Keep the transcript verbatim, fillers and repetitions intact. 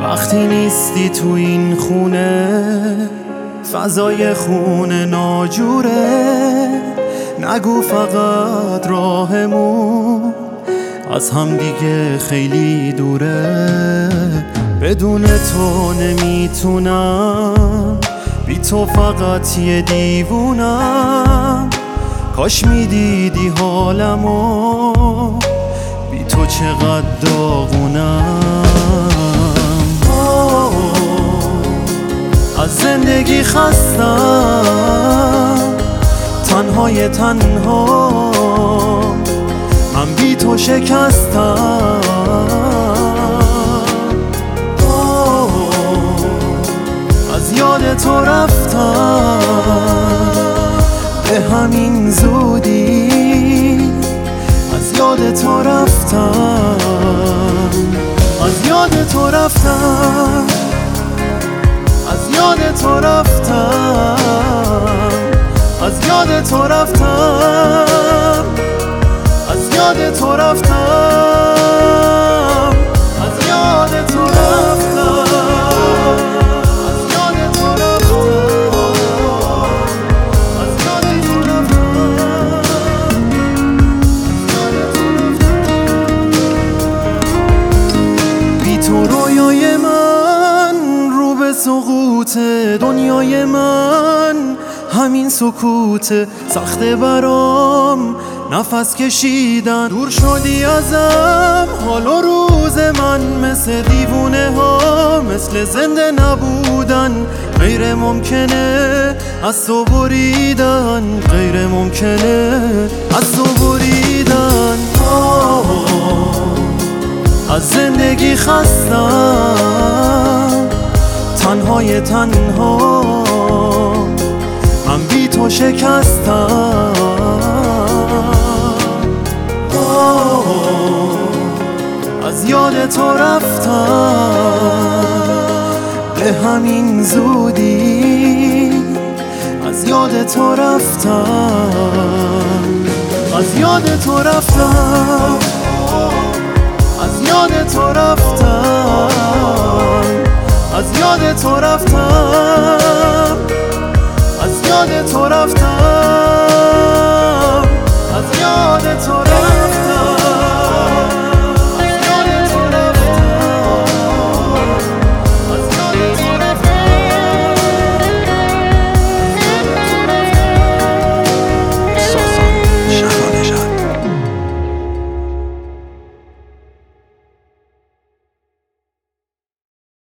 وقتی نیستی تو این خونه، فضای خونه ناجوره. نگو فقط راهمون از هم دیگه خیلی دوره. بدون تو نمیتونم، بی تو فقط یه دیوونم. کاش میدیدی حالمو، بی تو چقدر داغونم. از زندگی خستم، تنهای تنها من بی تو شکستم. از یاد تو رفتم به همین زودی. از یاد تو رفتم، از یاد تو رفتم، از یاد تو رفتم، از یاد تو رفتم، از یاد تو رفتم، از یاد تو رفتم، از یاد تو رفتم، از یاد تو رفتم. بی تو رویای من رو به سقوط، دنیای من همین سکوت. سخته برام نفس کشیدن، دور شدی ازم حال و روز من. مثل دیوونه ها، مثل زنده نبودن. غیر ممکنه از تو بریدن، غیر ممکنه از تو بریدن. از زندگی خستم، تنهای تنها من بی تو شکستم. از یاد تو رفتم به همین زودی. از یاد تو رفتم، از یاد تو رفتم، از یاد تو رفتم، از یاد تو رفتم.